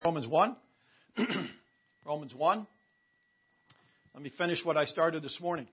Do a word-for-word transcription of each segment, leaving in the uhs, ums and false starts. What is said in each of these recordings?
Romans one. Romans one. Let me finish what I started this morning.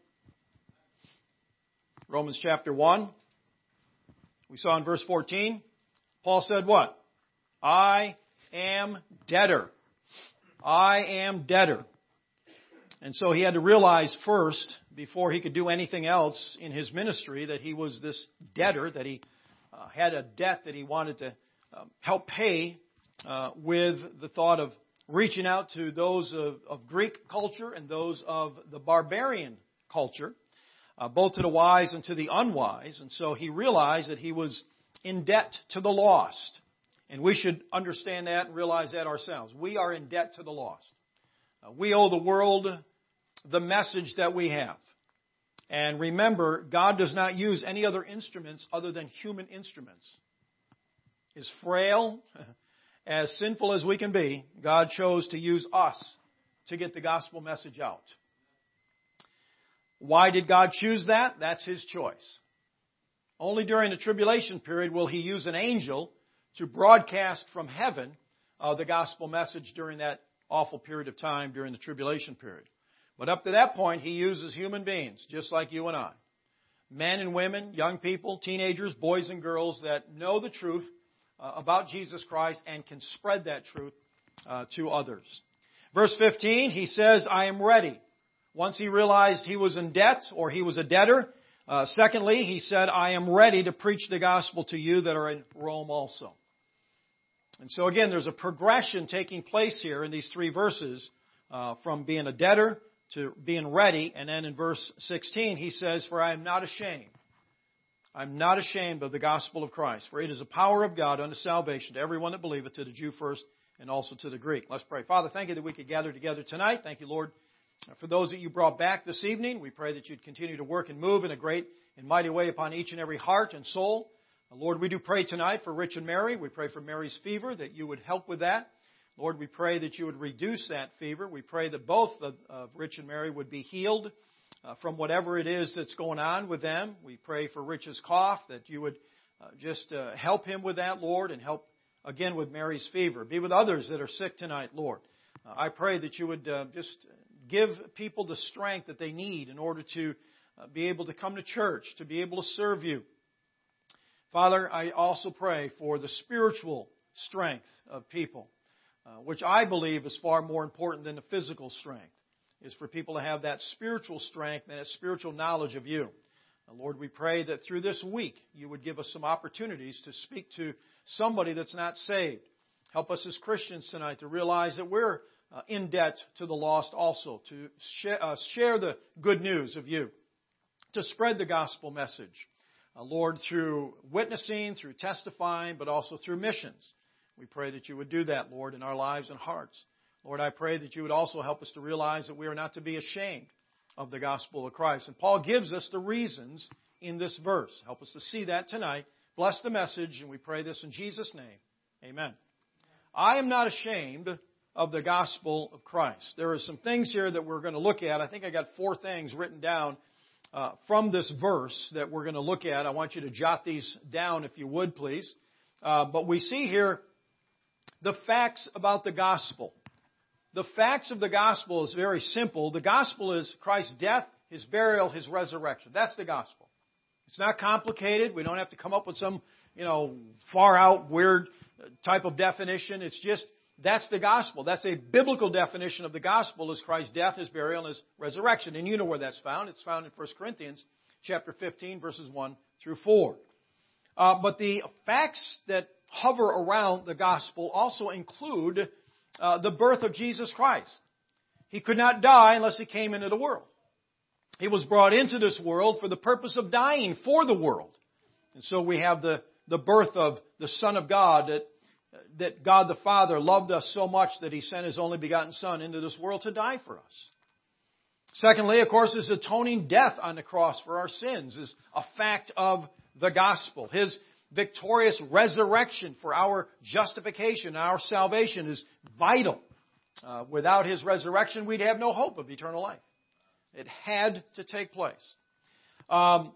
Romans chapter one. We saw in verse fourteen, Paul said what? I am debtor. I am debtor. And so he had to realize first, before he could do anything else in his ministry, that he was this debtor, that he uh, had a debt that he wanted to uh, help pay uh, with the thought of reaching out to those of, of Greek culture and those of the barbarian culture, uh, both to the wise and to the unwise. And so he realized that he was in debt to the lost. And we should understand that and realize that ourselves. We are in debt to the lost. Uh, we owe the world the message that we have. And remember, God does not use any other instruments other than human instruments. As frail, as sinful as we can be, God chose to use us to get the gospel message out. Why did God choose that? That's His choice. Only during the tribulation period will He use an angel to broadcast from heaven uh, the gospel message during that awful period of time during the tribulation period. But up to that point, He uses human beings, just like you and I. Men and women, young people, teenagers, boys and girls that know the truth uh, about Jesus Christ and can spread that truth uh, to others. Verse fifteen, he says, I am ready. Once he realized he was in debt or he was a debtor. Uh, secondly, he said, I am ready to preach the gospel to you that are in Rome also. And so again, there's a progression taking place here in these three verses uh, from being a debtor to being ready. And then in verse sixteen, he says, for I am not ashamed. I'm not ashamed of the gospel of Christ, for it is the power of God unto salvation to everyone that believeth, to the Jew first and also to the Greek. Let's pray. Father, thank you that we could gather together tonight. Thank you, Lord, for those that you brought back this evening. We pray that you'd continue to work and move in a great and mighty way upon each and every heart and soul. Lord, we do pray tonight for Rich and Mary. We pray for Mary's fever, that you would help with that. Lord, we pray that you would reduce that fever. We pray that both of, of Rich and Mary would be healed uh, from whatever it is that's going on with them. We pray for Rich's cough, that you would uh, just uh, help him with that, Lord, and help again with Mary's fever. Be with others that are sick tonight, Lord. Uh, I pray that you would uh, just give people the strength that they need in order to uh, be able to come to church, to be able to serve you. Father, I also pray for the spiritual strength of people, uh, which I believe is far more important than the physical strength, is for people to have that spiritual strength and that spiritual knowledge of you. Uh, Lord, we pray that through this week you would give us some opportunities to speak to somebody that's not saved. Help us as Christians tonight to realize that we're uh, in debt to the lost also, to share, uh, share the good news of you, to spread the gospel message. Uh, Lord, through witnessing, through testifying, but also through missions. We pray that you would do that, Lord, in our lives and hearts. Lord, I pray that you would also help us to realize that we are not to be ashamed of the gospel of Christ. And Paul gives us the reasons in this verse. Help us to see that tonight. Bless the message, and we pray this in Jesus' name. Amen. I am not ashamed of the gospel of Christ. There are some things here that we're going to look at. I think I got four things written down Uh, from this verse that we're going to look at. I want you to jot these down if you would, please. Uh, but we see here the facts about the gospel. The facts of the gospel is very simple. The gospel is Christ's death, His burial, His resurrection. That's the gospel. It's not complicated. We don't have to come up with some, you know, far out weird type of definition. It's just that's the gospel. That's a biblical definition of the gospel, is Christ's death, His burial, and His resurrection. And you know where that's found. It's found in First Corinthians chapter fifteen, verses one through four. Uh, but the facts that hover around the gospel also include uh, the birth of Jesus Christ. He could not die unless He came into the world. He was brought into this world for the purpose of dying for the world. And so we have the, the birth of the Son of God, that that God the Father loved us so much that He sent His only begotten Son into this world to die for us. Secondly, of course, His atoning death on the cross for our sins is a fact of the gospel. His victorious resurrection for our justification, our salvation is vital. Uh, without His resurrection, we'd have no hope of eternal life. It had to take place. Um,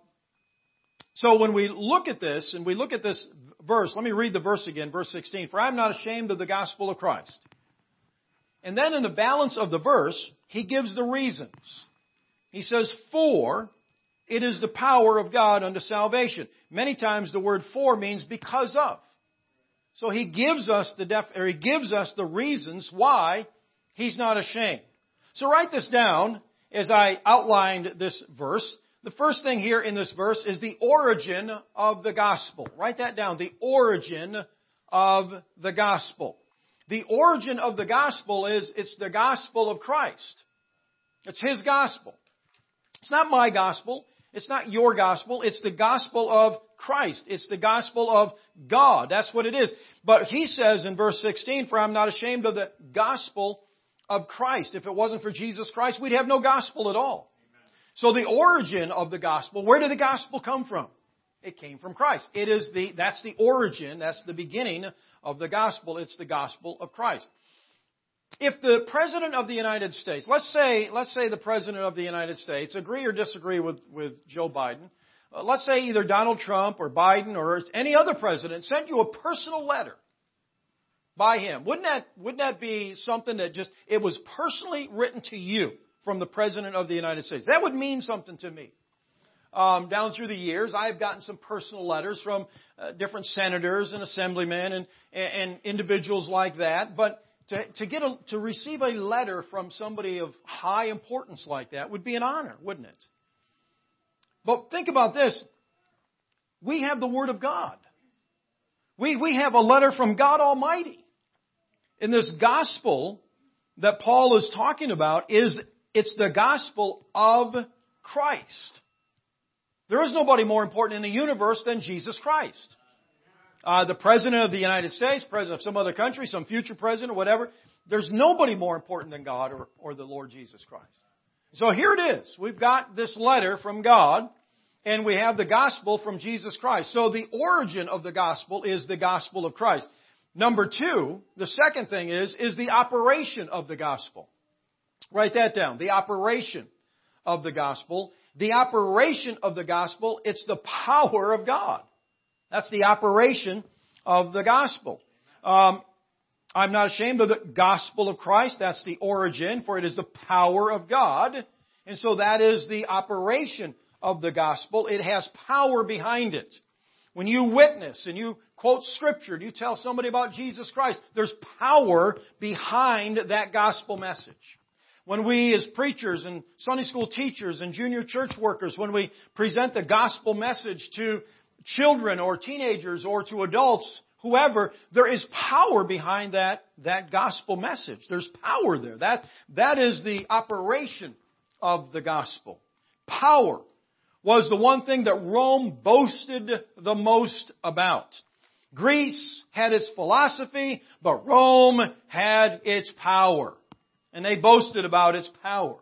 So when we look at this, and we look at this verse, let me read the verse again, verse sixteen. For I am not ashamed of the gospel of Christ. And then in the balance of the verse, he gives the reasons. He says, for it is the power of God unto salvation. Many times the word for means because of. So he gives us the def- or he gives us the reasons why he's not ashamed. So write this down as I outlined this verse. The first thing here in this verse is the origin of the gospel. Write that down. The origin of the gospel. The origin of the gospel is it's the gospel of Christ. It's His gospel. It's not my gospel. It's not your gospel. It's the gospel of Christ. It's the gospel of God. That's what it is. But he says in verse sixteen, for I'm not ashamed of the gospel of Christ. If it wasn't for Jesus Christ, we'd have no gospel at all. Amen. So the origin of the gospel, where did the gospel come from? It came from Christ. It is the, that's the origin, that's the beginning of the gospel. It's the gospel of Christ. If the President of the United States, let's say, let's say the President of the United States, agree or disagree with, with Joe Biden, uh, let's say either Donald Trump or Biden or any other president sent you a personal letter by him, wouldn't that, wouldn't that be something that just, it was personally written to you from the President of the United States? That would mean something to me. Um, down through the years, I've gotten some personal letters from uh, different senators and assemblymen and, and individuals like that, but To, to get a, to receive a letter from somebody of high importance like that would be an honor, wouldn't it? But think about this. We have the Word of God. We, we have a letter from God Almighty. And this gospel that Paul is talking about is, it's the gospel of Christ. There is nobody more important in the universe than Jesus Christ. Uh, the President of the United States, President of some other country, some future President or whatever, there's nobody more important than God or, or the Lord Jesus Christ. So here it is. We've got this letter from God, and we have the gospel from Jesus Christ. So the origin of the gospel is the gospel of Christ. Number two, the second thing is, is the operation of the gospel. Write that down. The operation of the gospel. The operation of the gospel, it's the power of God. That's the operation of the gospel. Um, I'm not ashamed of the gospel of Christ. That's the origin, for it is the power of God. And so that is the operation of the gospel. It has power behind it. When you witness and you quote Scripture and you tell somebody about Jesus Christ, there's power behind that gospel message. When we as preachers and Sunday school teachers and junior church workers, when we present the gospel message to children or teenagers or to adults, whoever, there is power behind that, that gospel message. There's power there. That, that is the operation of the gospel. Power was the one thing that Rome boasted the most about. Greece had its philosophy, but Rome had its power. And they boasted about its power.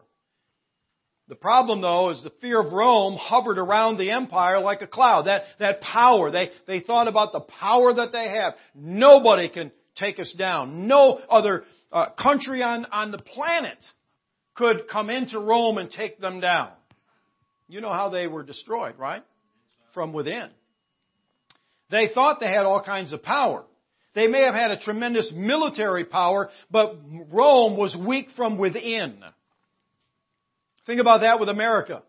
The problem, though, is the fear of Rome hovered around the empire like a cloud. That, that power, they, they thought about the power that they have. Nobody can take us down. No other uh, country on, on the planet could come into Rome and take them down. You know how they were destroyed, right? From within. They thought they had all kinds of power. They may have had a tremendous military power, but Rome was weak from within. Think about that with America.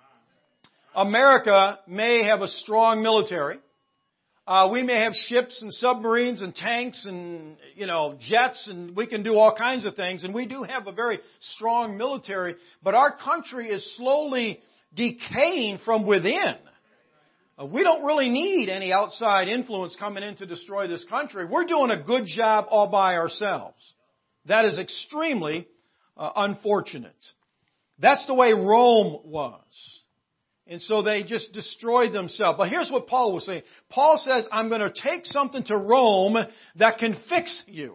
America may have a strong military. Uh, we may have ships and submarines and tanks and, you know, jets, and we can do all kinds of things. And we do have a very strong military. But our country is slowly decaying from within. Uh, we don't really need any outside influence coming in to destroy this country. We're doing a good job all by ourselves. That is extremely uh, unfortunate. That's the way Rome was. And so they just destroyed themselves. But here's what Paul was saying. Paul says, I'm going to take something to Rome that can fix you.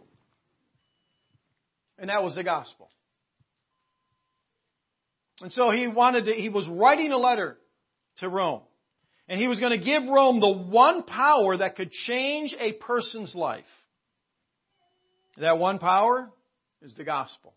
And that was the gospel. And so he wanted to, he was writing a letter to Rome. And he was going to give Rome the one power that could change a person's life. That one power is the gospel.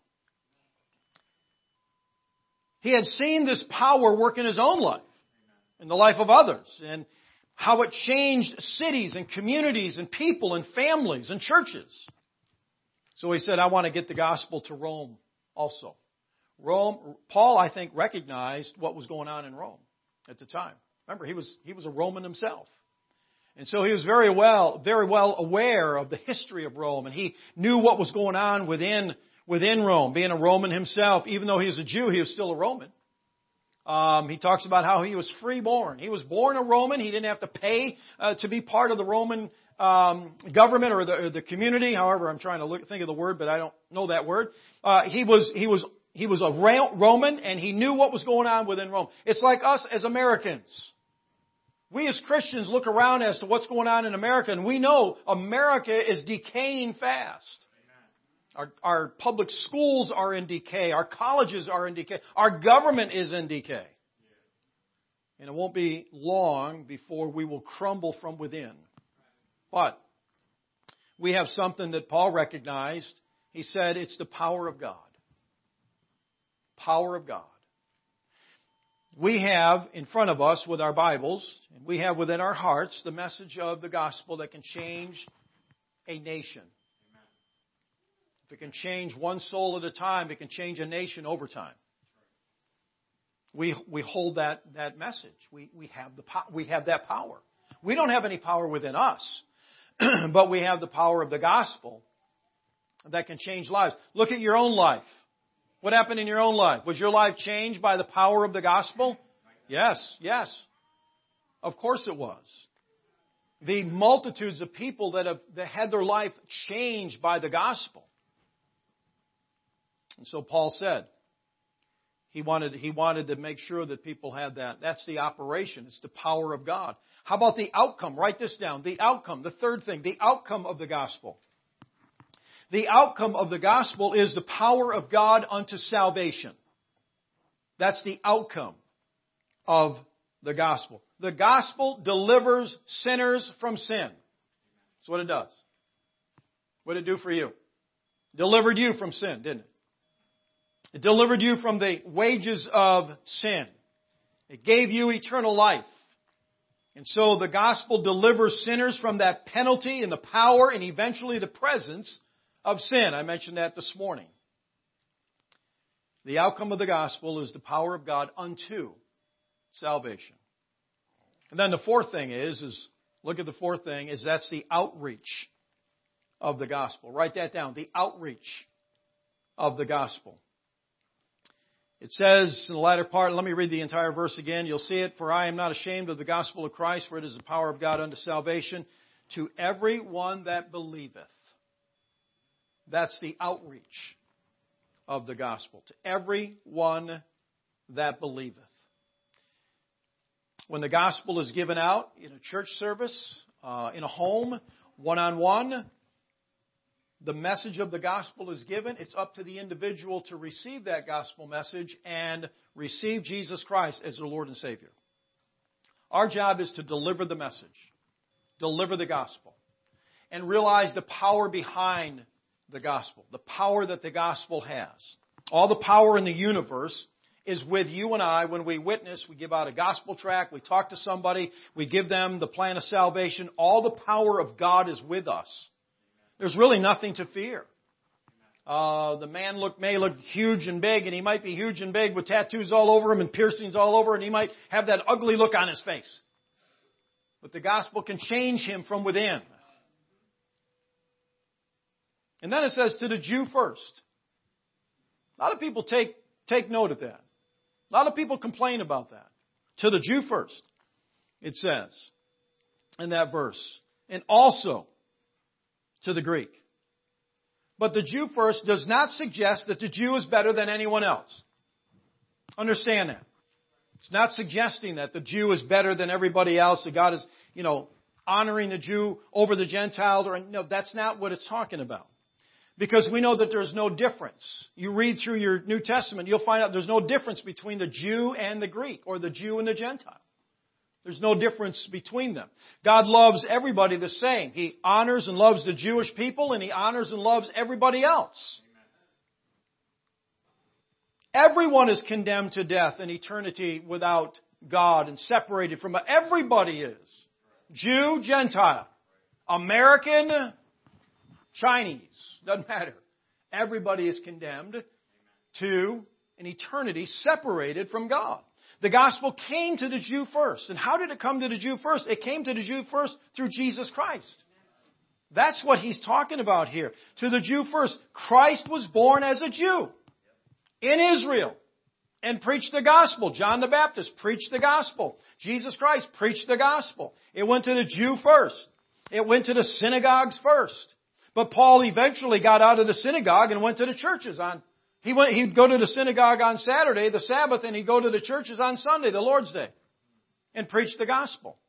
He had seen this power work in his own life, in the life of others, and how it changed cities and communities and people and families and churches. So he said, I want to get the gospel to Rome also. Rome, Paul, I think, recognized what was going on in Rome at the time. Remember, he was, he was a Roman himself. And so he was very well, very well aware of the history of Rome, and he knew what was going on within, within Rome. Being a Roman himself, even though he was a Jew, he was still a Roman. Um, he talks about how he was freeborn. He was born a Roman. He didn't have to pay uh, to be part of the Roman um, government or the, or the community. However, I'm trying to look, think of the word, but I don't know that word. Uh, he was he was he was a Roman, and he knew what was going on within Rome. It's like us as Americans. We as Christians look around as to what's going on in America, and we know America is decaying fast. Our, our public schools are in decay. Our colleges are in decay. Our government is in decay. And it won't be long before we will crumble from within. But we have something that Paul recognized. He said it's the power of God. Power of God. We have in front of us with our Bibles, and we have within our hearts the message of the gospel that can change a nation. If it can change one soul at a time, it can change a nation over time. We we hold that that message. We we have the we have that power. We don't have any power within us, but we have the power of the gospel that can change lives. Look at your own life. What happened in your own life? Was your life changed by the power of the gospel? Yes, yes. Of course it was. The multitudes of people that have that had their life changed by the gospel. And so Paul said, he wanted, he wanted to make sure that people had that. That's the operation. It's the power of God. How about the outcome? Write this down. The outcome, the third thing, the outcome of the gospel. The outcome of the gospel is the power of God unto salvation. That's the outcome of the gospel. The gospel delivers sinners from sin. That's what it does. What did it do for you? Delivered you from sin, didn't it? It delivered you from the wages of sin. It gave you eternal life. And so the gospel delivers sinners from that penalty and the power and eventually the presence of sin. I mentioned that this morning. The outcome of the gospel is the power of God unto salvation. And then the fourth thing is, is look at the fourth thing, is that's the outreach of the gospel. Write that down. The outreach of the gospel. It says in the latter part, let me read the entire verse again. You'll see it. For I am not ashamed of the gospel of Christ, for it is the power of God unto salvation to every one that believeth. That's the outreach of the gospel. To every one that believeth. When the gospel is given out in a church service, uh, in a home, one-on-one, the message of the gospel is given. It's up to the individual to receive that gospel message and receive Jesus Christ as their Lord and Savior. Our job is to deliver the message, deliver the gospel, and realize the power behind the gospel, the power that the gospel has. All the power in the universe is with you and I when we witness, we give out a gospel tract, we talk to somebody, we give them the plan of salvation. All the power of God is with us. There's really nothing to fear. Uh, the man look, may look huge and big, and he might be huge and big with tattoos all over him and piercings all over, and he might have that ugly look on his face. But the gospel can change him from within. And then it says to the Jew first. A lot of people take, take note of that. A lot of people complain about that. To the Jew first, it says in that verse. And also to the Greek. But the Jew first does not suggest that the Jew is better than anyone else. Understand that. It's not suggesting that the Jew is better than everybody else, that God is, you know, honoring the Jew over the Gentile. Or, no, that's not what it's talking about. Because we know that there's no difference. You read through your New Testament, you'll find out there's no difference between the Jew and the Greek, or the Jew and the Gentile. There's no difference between them. God loves everybody the same. He honors and loves the Jewish people, and He honors and loves everybody else. Everyone is condemned to death and eternity without God and separated from it. Everybody is. Jew, Gentile, American, Chinese. Doesn't matter. Everybody is condemned to an eternity separated from God. The gospel came to the Jew first. And how did it come to the Jew first? It came to the Jew first through Jesus Christ. That's what he's talking about here. To the Jew first. Christ was born as a Jew in Israel and preached the gospel. John the Baptist preached the gospel. Jesus Christ preached the gospel. It went to the Jew first. It went to the synagogues first. But Paul eventually got out of the synagogue and went to the churches on He went, he'd go to the synagogue on Saturday, the Sabbath, and he'd go to the churches on Sunday, the Lord's Day, and preach the gospel.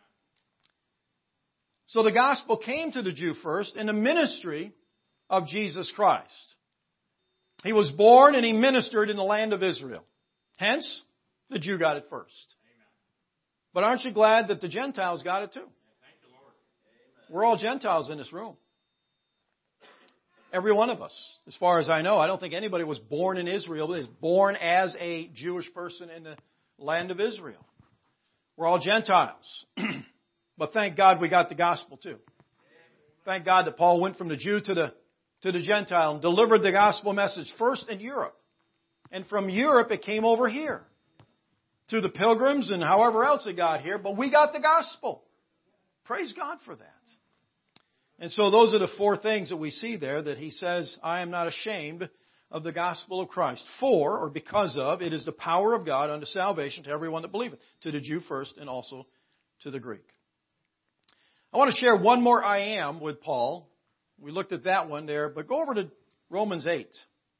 So the gospel came to the Jew first in the ministry of Jesus Christ. He was born and he ministered in the land of Israel. Hence, the Jew got it first. But aren't you glad that the Gentiles got it too? We're all Gentiles in this room. Every one of us, as far as I know. I don't think anybody was born in Israel, but is born as a Jewish person in the land of Israel. We're all Gentiles. But thank God we got the gospel too. Thank God that Paul went from the Jew to the, to the Gentile and delivered the gospel message first in Europe. And from Europe it came over here to the pilgrims and however else it got here. But we got the gospel. Praise God for that. And so those are the four things that we see there that he says, I am not ashamed of the gospel of Christ. For, or because of, it is the power of God unto salvation to everyone that believeth. To the Jew first and also to the Greek. I want to share one more I am with Paul. We looked at that one there, but go over to Romans eight.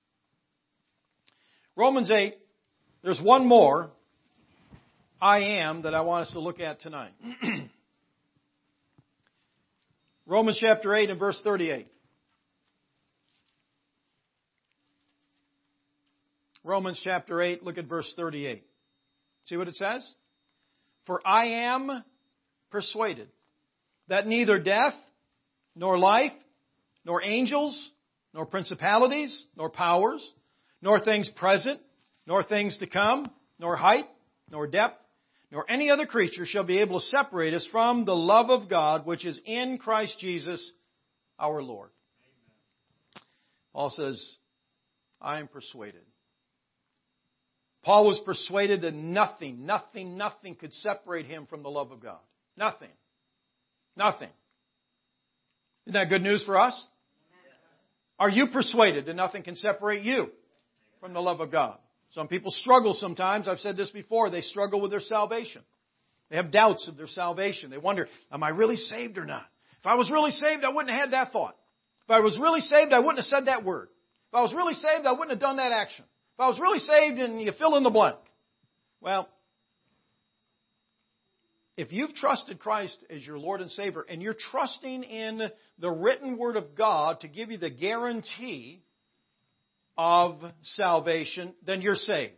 Romans eight, there's one more I am that I want us to look at tonight. Romans chapter eight and verse thirty-eight. Romans chapter eight, look at verse thirty-eight. See what it says? For I am persuaded that neither death, nor life, nor angels, nor principalities, nor powers, nor things present, nor things to come, nor height, nor depth, nor any other creature shall be able to separate us from the love of God which is in Christ Jesus our Lord. Amen. Paul says, I am persuaded. Paul was persuaded that nothing, nothing, nothing could separate him from the love of God. Nothing. Nothing. Isn't that good news for us? Are you persuaded that nothing can separate you from the love of God? Some people struggle sometimes. I've said this before. They struggle with their salvation. They have doubts of their salvation. They wonder, am I really saved or not? If I was really saved, I wouldn't have had that thought. If I was really saved, I wouldn't have said that word. If I was really saved, I wouldn't have done that action. If I was really saved, and you fill in the blank. Well, if you've trusted Christ as your Lord and Savior, and you're trusting in the written Word of God to give you the guarantee of salvation, then you're saved.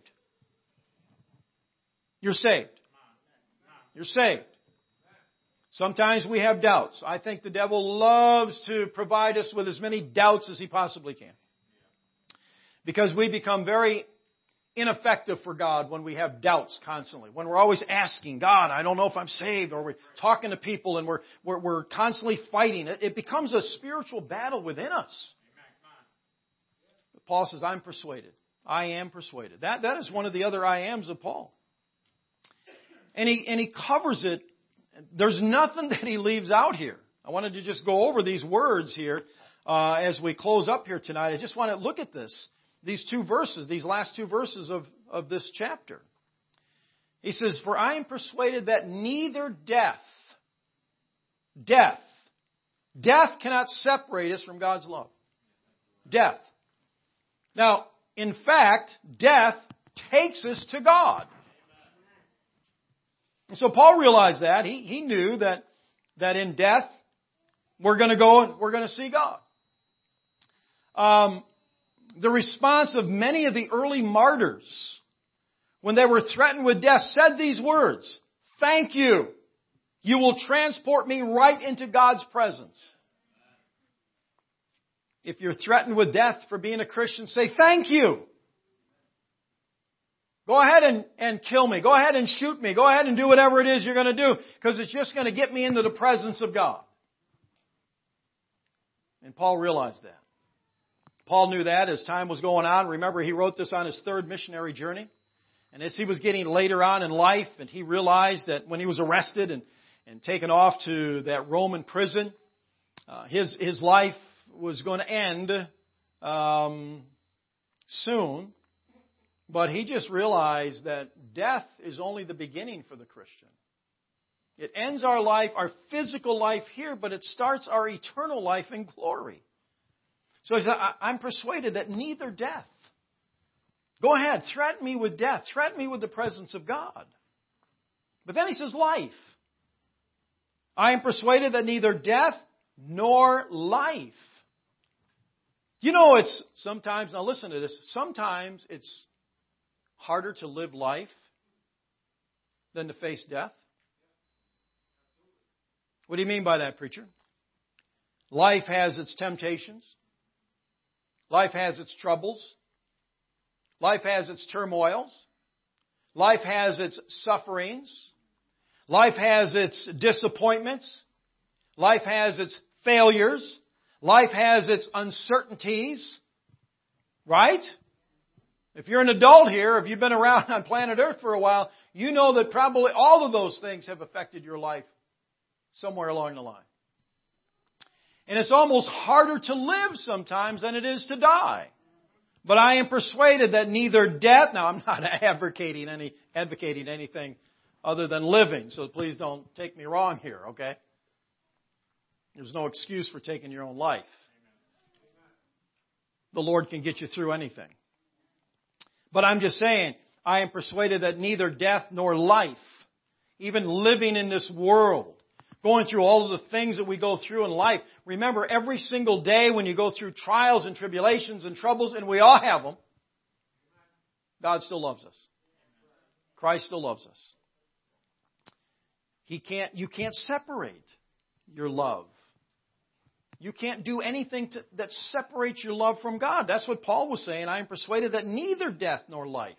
You're saved. You're saved. Sometimes we have doubts. I think the devil loves to provide us with as many doubts as he possibly can. Because we become very ineffective for God when we have doubts constantly. When we're always asking, God, I don't know if I'm saved. Or we're talking to people and we're, we're, we're constantly fighting. It, it becomes a spiritual battle within us. But Paul says, I'm persuaded. I am persuaded. That, that is one of the other I ams of Paul. And he, and he covers it. There's nothing that he leaves out here. I wanted to just go over these words here uh, as we close up here tonight. I just want to look at this. These two verses, these last two verses of, of this chapter. He says, for I am persuaded that neither death, death, death cannot separate us from God's love. Death. Now, in fact, death takes us to God. And so Paul realized that. He, he knew that, that in death, we're going to go and we're going to see God. Um, The response of many of the early martyrs, when they were threatened with death, said these words, thank you. You will transport me right into God's presence. If you're threatened with death for being a Christian, say thank you. Go ahead and, and kill me. Go ahead and shoot me. Go ahead and do whatever it is you're going to do, because it's just going to get me into the presence of God. And Paul realized that. Paul knew that as time was going on. Remember, he wrote this on his third missionary journey. And as he was getting later on in life, and he realized that when he was arrested and, and taken off to that Roman prison, uh, his, his life was going to end um, soon. But he just realized that death is only the beginning for the Christian. It ends our life, our physical life here, but it starts our eternal life in glory. So he said, I'm persuaded that neither death. Go ahead, threaten me with death. Threaten me with the presence of God. But then he says life. I am persuaded that neither death nor life. You know, it's sometimes, now listen to this, sometimes it's harder to live life than to face death. What do you mean by that, preacher? Life has its temptations. Life has its troubles. Life has its turmoils. Life has its sufferings. Life has its disappointments. Life has its failures. Life has its uncertainties. Right? If you're an adult here, if you've been around on planet Earth for a while, you know that probably all of those things have affected your life somewhere along the line. And it's almost harder to live sometimes than it is to die. But I am persuaded that neither death, now I'm not advocating any, advocating anything other than living, so please don't take me wrong here, okay? There's no excuse for taking your own life. The Lord can get you through anything. But I'm just saying, I am persuaded that neither death nor life, even living in this world, going through all of the things that we go through in life. Remember, every single day when you go through trials and tribulations and troubles, and we all have them, God still loves us. Christ still loves us. He can't, you can't separate your love. You can't do anything to, that separates your love from God. That's what Paul was saying. I am persuaded that neither death nor life.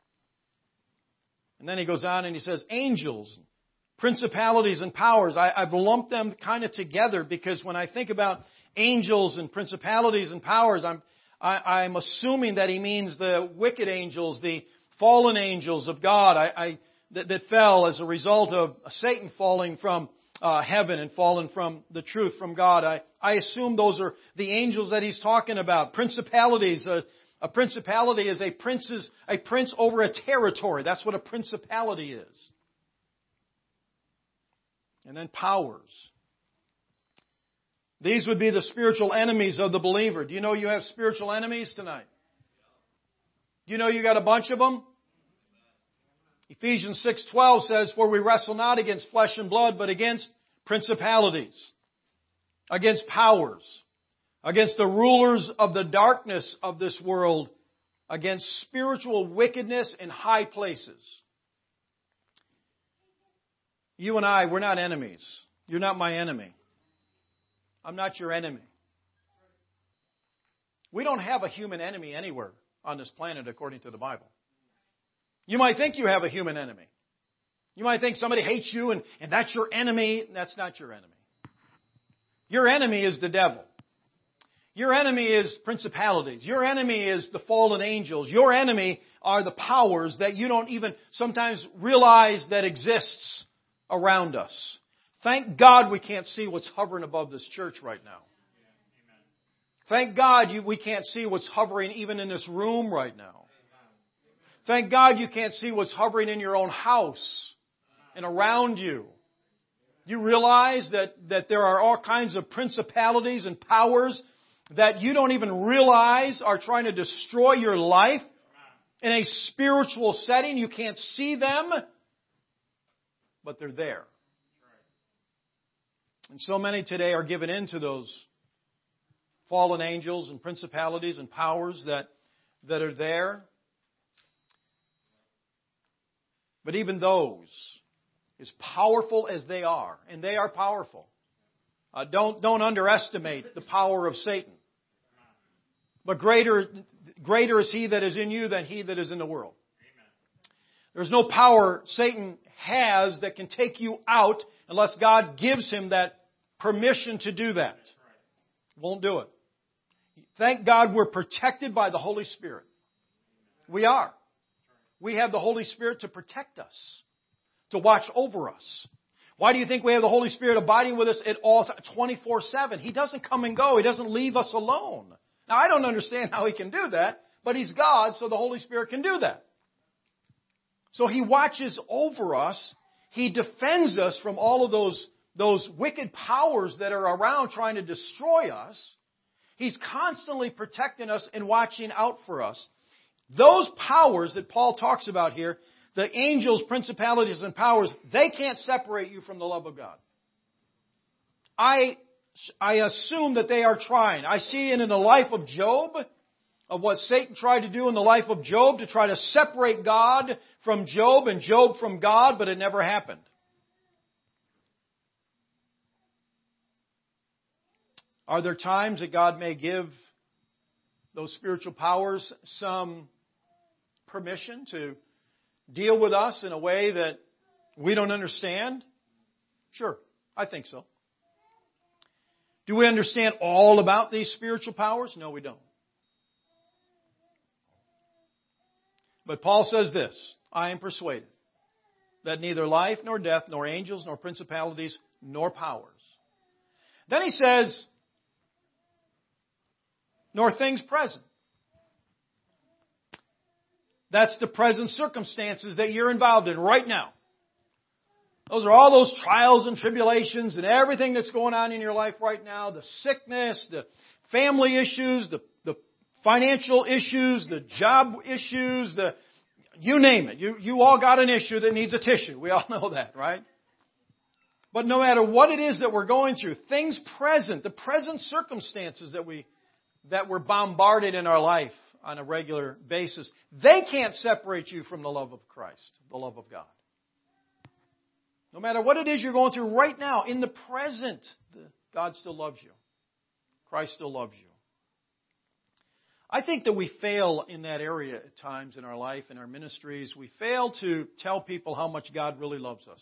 And then he goes on and he says, angels, principalities and powers. I, I've lumped them kind of together because when I think about angels and principalities and powers, I'm, I, I'm assuming that he means the wicked angels, the fallen angels of God I, I, that, that fell as a result of Satan falling from uh, heaven and falling from the truth from God. I, I assume those are the angels that he's talking about. Principalities. Uh, a principality is a prince's, a prince over a territory. That's what a principality is. And then powers. These would be the spiritual enemies of the believer. Do you know you have spiritual enemies tonight? Do you know you got a bunch of them? Ephesians six twelve says, for we wrestle not against flesh and blood, but against principalities, against powers, against the rulers of the darkness of this world, against spiritual wickedness in high places. You and I, we're not enemies. You're not my enemy. I'm not your enemy. We don't have a human enemy anywhere on this planet according to the Bible. You might think you have a human enemy. You might think somebody hates you and, and that's your enemy. That's not your enemy. Your enemy is the devil. Your enemy is principalities. Your enemy is the fallen angels. Your enemy are the powers that you don't even sometimes realize that exists around us. Thank God we can't see what's hovering above this church right now. Thank God you, we can't see what's hovering even in this room right now. Thank God you can't see what's hovering in your own house and around you. You realize that, that there are all kinds of principalities and powers that you don't even realize are trying to destroy your life in a spiritual setting. You can't see them, but they're there. And so many today are given in to those fallen angels and principalities and powers that, that are there. But even those, as powerful as they are, and they are powerful, uh, don't, don't underestimate the power of Satan. But greater, greater is he that is in you than he that is in the world. There's no power Satan has that can take you out unless God gives him that permission to do that. Won't do it. Thank God we're protected by the Holy Spirit. We are. We have the Holy Spirit to protect us, to watch over us. Why do you think we have the Holy Spirit abiding with us at all twenty-four seven? He doesn't come and go. He doesn't leave us alone. Now, I don't understand how He can do that, but He's God, so the Holy Spirit can do that. So He watches over us. He defends us from all of those, those wicked powers that are around trying to destroy us. He's constantly protecting us and watching out for us. Those powers that Paul talks about here, the angels, principalities, and powers, they can't separate you from the love of God. I, I assume that they are trying. I see it in the life of Job, of what Satan tried to do in the life of Job, to try to separate God from Job and Job from God, but it never happened. Are there times that God may give those spiritual powers some permission to deal with us in a way that we don't understand? Sure, I think so. Do we understand all about these spiritual powers? No, we don't. But Paul says this, I am persuaded that neither life nor death, nor angels, nor principalities, nor powers. Then he says, nor things present. That's the present circumstances that you're involved in right now. Those are all those trials and tribulations and everything that's going on in your life right now. The sickness, the family issues, the, the financial issues, the job issues, the you name it. You, you all got an issue that needs a tissue. We all know that, right? But no matter what it is that we're going through, things present, the present circumstances that we that we're bombarded in our life on a regular basis, they can't separate you from the love of Christ, the love of God. No matter what it is you're going through right now, in the present, God still loves you. Christ still loves you. I think that we fail in that area at times in our life, in our ministries. We fail to tell people how much God really loves us.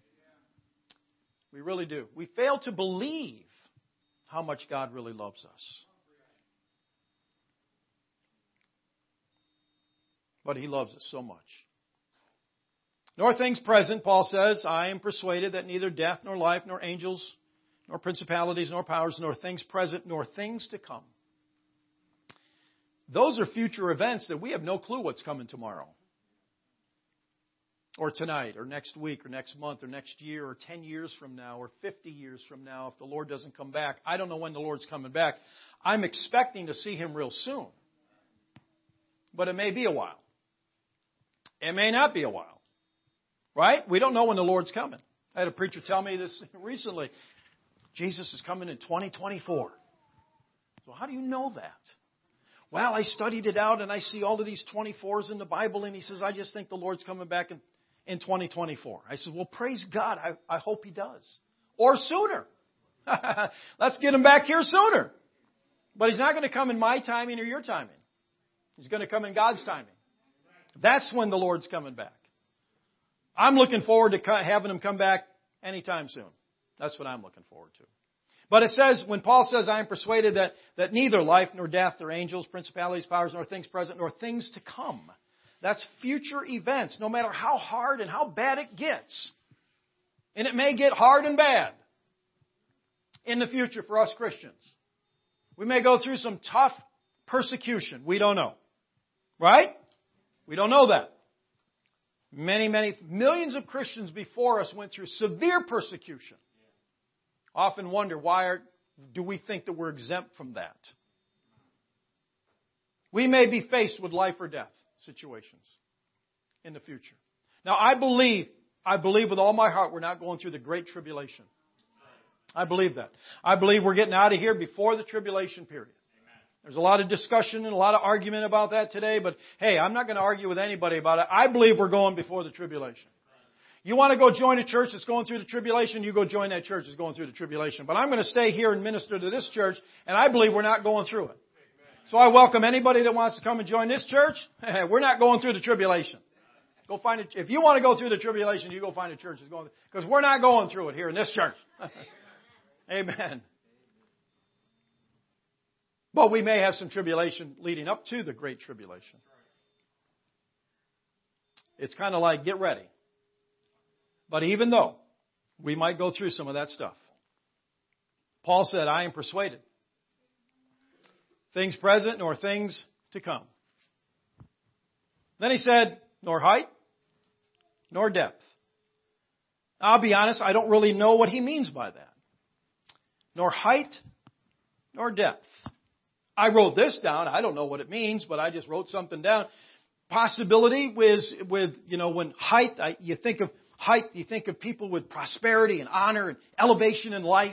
We really do. We fail to believe how much God really loves us. But He loves us so much. Nor things present, Paul says, I am persuaded that neither death, nor life, nor angels, nor principalities, nor powers, nor things present, nor things to come. Those are future events that we have no clue what's coming tomorrow. Or tonight, or next week, or next month, or next year, or ten years from now, or fifty years from now, if the Lord doesn't come back. I don't know when the Lord's coming back. I'm expecting to see Him real soon. But it may be a while. It may not be a while. Right? We don't know when the Lord's coming. I had a preacher tell me this recently. Jesus is coming in twenty twenty-four. So how do you know that? Well, I studied it out and I see all of these twenty-fours in the Bible, and he says, I just think the Lord's coming back in, in twenty twenty-four. I said, well, praise God. I, I hope He does. Or sooner. Let's get Him back here sooner. But He's not going to come in my timing or your timing. He's going to come in God's timing. That's when the Lord's coming back. I'm looking forward to having Him come back anytime soon. That's what I'm looking forward to. But it says, when Paul says, I am persuaded that, that neither life nor death, nor angels, principalities, powers, nor things present, nor things to come. That's future events, no matter how hard and how bad it gets. And it may get hard and bad in the future for us Christians. We may go through some tough persecution. We don't know. Right? We don't know that. Many, many, millions of Christians before us went through severe persecution. Often wonder, why are, do we think that we're exempt from that? We may be faced with life or death situations in the future. Now, I believe, I believe with all my heart we're not going through the Great Tribulation. I believe that. I believe we're getting out of here before the tribulation period. There's a lot of discussion and a lot of argument about that today, but hey, I'm not going to argue with anybody about it. I believe we're going before the tribulation. You want to go join a church that's going through the tribulation, you go join that church that's going through the tribulation. But I'm going to stay here and minister to this church, and I believe we're not going through it. So I welcome anybody that wants to come and join this church. We're not going through the tribulation. Go find it. If you want to go through the tribulation, you go find a church that's going, because we're not going through it here in this church. Amen. But we may have some tribulation leading up to the Great Tribulation. It's kind of like, get ready. But even though we might go through some of that stuff, Paul said, I am persuaded. Things present nor things to come. Then he said, nor height, nor depth. I'll be honest, I don't really know what he means by that. Nor height, nor depth. I wrote this down. I don't know what it means, but I just wrote something down. Possibility with, with you know, when height, I, you think of height, you think of people with prosperity and honor and elevation in life.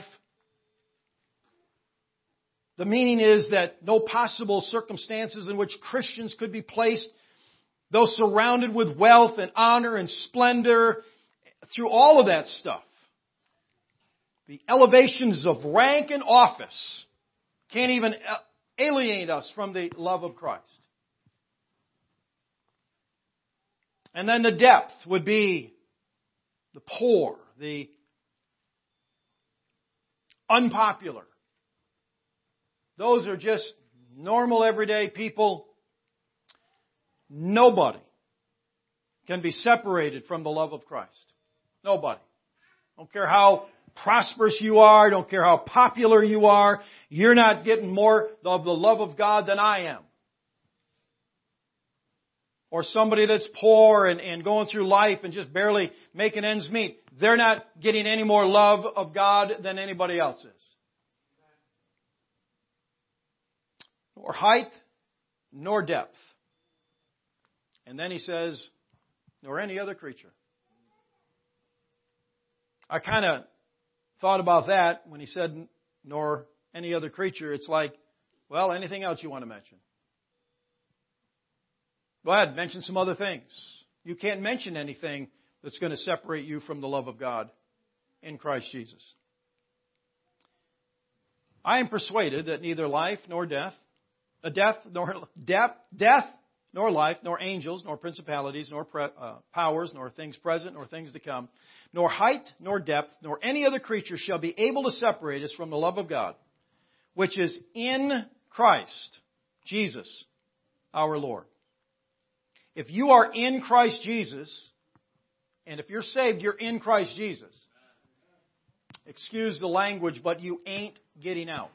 The meaning is that no possible circumstances in which Christians could be placed, though surrounded with wealth and honor and splendor, through all of that stuff. The elevations of rank and office can't even alienate us from the love of Christ. And then the depth would be the poor, the unpopular. Those are just normal, everyday people. Nobody can be separated from the love of Christ. Nobody. Don't care how prosperous you are. Don't care how popular you are. You're not getting more of the love of God than I am. Or somebody that's poor and, and going through life and just barely making ends meet. They're not getting any more love of God than anybody else is. Nor height, nor depth. And then he says, nor any other creature. I kind of thought about that when he said, nor any other creature. It's like, well, anything else you want to mention? Go ahead, mention some other things. You can't mention anything that's going to separate you from the love of God in Christ Jesus. I am persuaded that neither life nor death, a death nor death, death nor life, nor angels, nor principalities, nor pre, uh, powers, nor things present, nor things to come, nor height, nor depth, nor any other creature shall be able to separate us from the love of God, which is in Christ Jesus our Lord. If you are in Christ Jesus, and if you're saved, you're in Christ Jesus. Excuse the language, but you ain't getting out.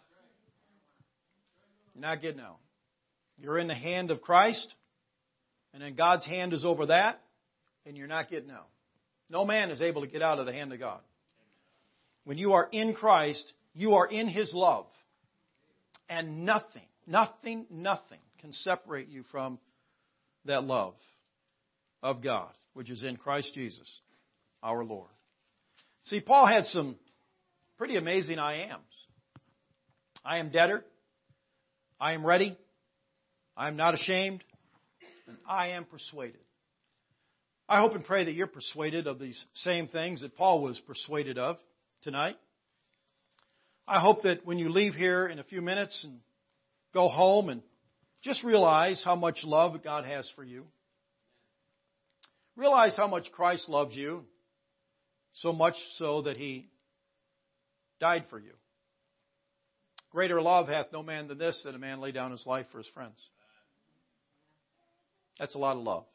You're not getting out. You're in the hand of Christ, and then God's hand is over that, and you're not getting out. No man is able to get out of the hand of God. When you are in Christ, you are in His love. And nothing, nothing, nothing can separate you from that love of God, which is in Christ Jesus, our Lord. See, Paul had some pretty amazing I ams. I am debtor. I am ready. I am not ashamed. And I am persuaded. I hope and pray that you're persuaded of these same things that Paul was persuaded of tonight. I hope that when you leave here in a few minutes and go home and just realize how much love God has for you. Realize how much Christ loves you, so much so that He died for you. Greater love hath no man than this, that a man lay down his life for his friends. That's a lot of love.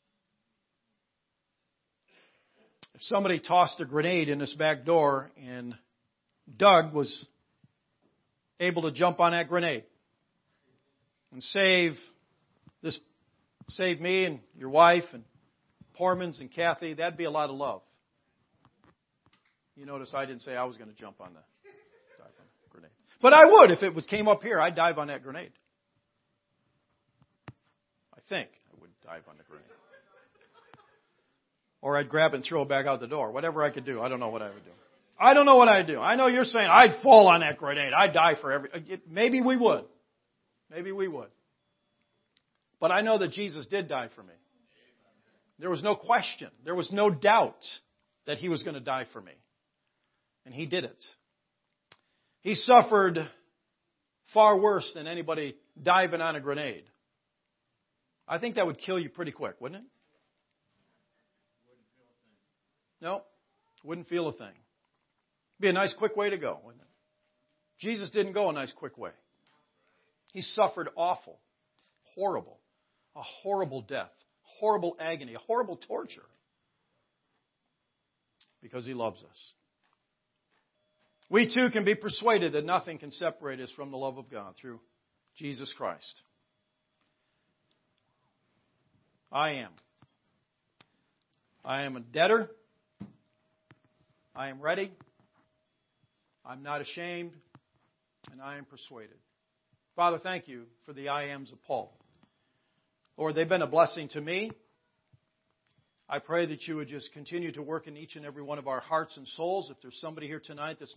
If somebody tossed a grenade in this back door and Doug was able to jump on that grenade and save this, save me and your wife and Pormans and Kathy, that'd be a lot of love. You notice I didn't say I was going to jump on the, dive on the grenade. But I would. If it was came up here, I'd dive on that grenade. I think I would dive on the grenade. Or I'd grab it and throw it back out the door. Whatever I could do. I don't know what I would do. I don't know what I'd do. I know you're saying I'd fall on that grenade. I'd die for every... Maybe we would. Maybe we would. But I know that Jesus did die for me. There was no question. There was no doubt that He was going to die for me. And He did it. He suffered far worse than anybody diving on a grenade. I think that would kill you pretty quick, wouldn't it? No, wouldn't feel a thing. Be a nice quick way to go, wouldn't it? Jesus didn't go a nice quick way. He suffered awful, horrible, a horrible death, horrible agony, a horrible torture because He loves us. We too can be persuaded that nothing can separate us from the love of God through Jesus Christ. I am. I am a debtor. I am ready. I'm not ashamed. And I am persuaded. Father, thank you for the I ams of Paul. Lord, they've been a blessing to me. I pray that you would just continue to work in each and every one of our hearts and souls. If there's somebody here tonight that's